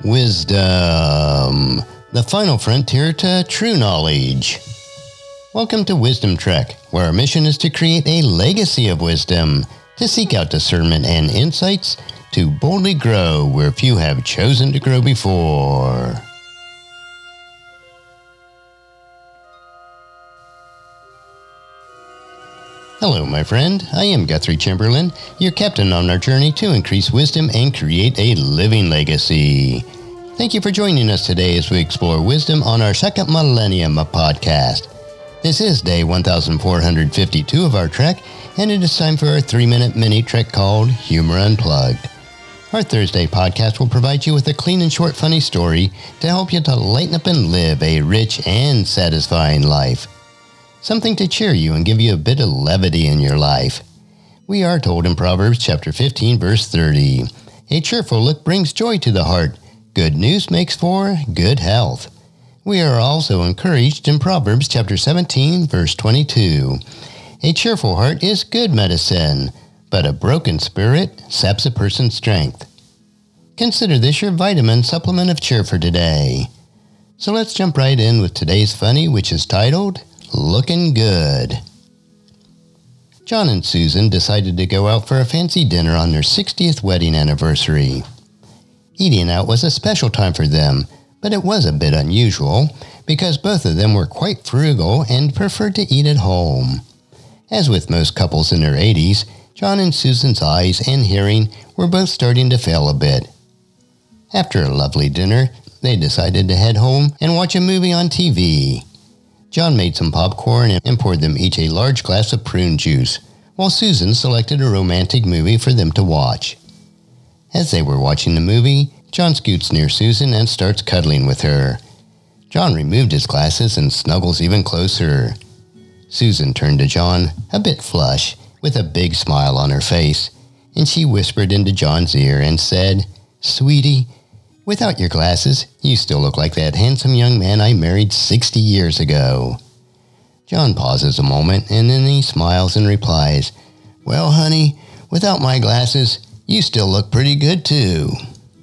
Wisdom, the final frontier to true knowledge. Welcome to Wisdom Trek, where our mission is to create a legacy of wisdom, to seek out discernment and insights, to boldly grow where few have chosen to grow before. Hello, my friend. I am Guthrie Chamberlain, your captain on our journey to increase wisdom and create a living legacy. Thank you for joining us today as we explore wisdom on our second millennium of podcast. This is day 1452 of our trek, and it is time for our 3-minute mini trek called Humor Unplugged. Our Thursday podcast will provide you with a clean and short funny story to help you to lighten up and live a rich and satisfying life. Something to cheer you and give you a bit of levity in your life. We are told in Proverbs chapter 15, verse 30, "A cheerful look brings joy to the heart. Good news makes for good health." We are also encouraged in Proverbs chapter 17, verse 22, "A cheerful heart is good medicine, but a broken spirit saps a person's strength." Consider this your vitamin supplement of cheer for today. So let's jump right in with today's funny, which is titled, Looking Good. John and Susan decided to go out for a fancy dinner on their 60th wedding anniversary. Eating out was a special time for them, but it was a bit unusual because both of them were quite frugal and preferred to eat at home. As with most couples in their 80s, John and Susan's eyes and hearing were both starting to fail a bit. After a lovely dinner, they decided to head home and watch a movie on TV. John made some popcorn and poured them each a large glass of prune juice, while Susan selected a romantic movie for them to watch. As they were watching the movie, John scoots near Susan and starts cuddling with her. John removed his glasses and snuggles even closer. Susan turned to John, a bit flush, with a big smile on her face, and she whispered into John's ear and said, "Sweetie, without your glasses, you still look like that handsome young man I married 60 years ago." John pauses a moment, and then he smiles and replies, "Well, honey, without my glasses, you still look pretty good, too."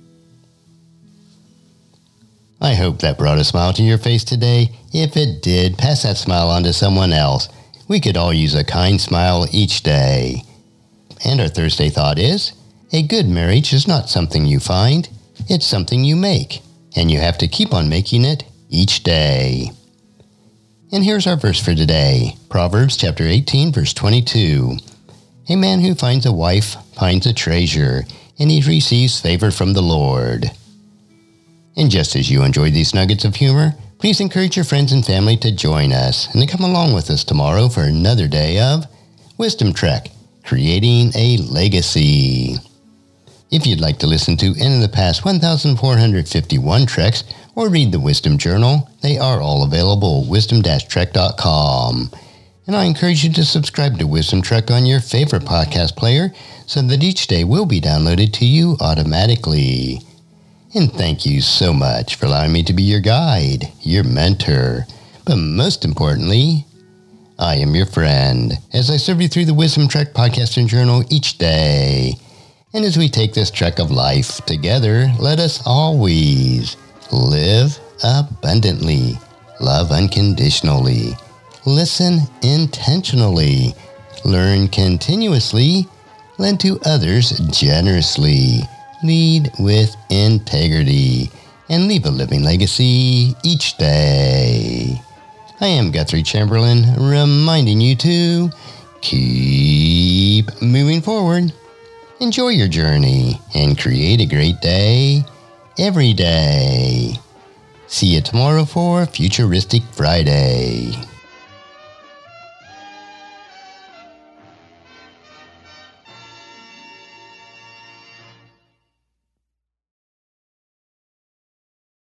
I hope that brought a smile to your face today. If it did, pass that smile on to someone else. We could all use a kind smile each day. And our Thursday thought is, a good marriage is not something you find. It's something you make, and you have to keep on making it each day. And here's our verse for today, Proverbs chapter 18, verse 22. "A man who finds a wife finds a treasure, and he receives favor from the Lord." And just as you enjoyed these nuggets of humor, please encourage your friends and family to join us and to come along with us tomorrow for another day of Wisdom Trek, creating a legacy. If you'd like to listen to any of the past 1,451 treks or read the Wisdom Journal, they are all available at wisdom-trek.com. And I encourage you to subscribe to Wisdom Trek on your favorite podcast player so that each day will be downloaded to you automatically. And thank you so much for allowing me to be your guide, your mentor, but most importantly, I am your friend as I serve you through the Wisdom Trek podcast and journal each day. And as we take this trek of life together, let us always live abundantly, love unconditionally, listen intentionally, learn continuously, lend to others generously, lead with integrity, and leave a living legacy each day. I am Guthrie Chamberlain, reminding you to keep moving forward. Enjoy your journey and create a great day every day. See you tomorrow for Futuristic Friday.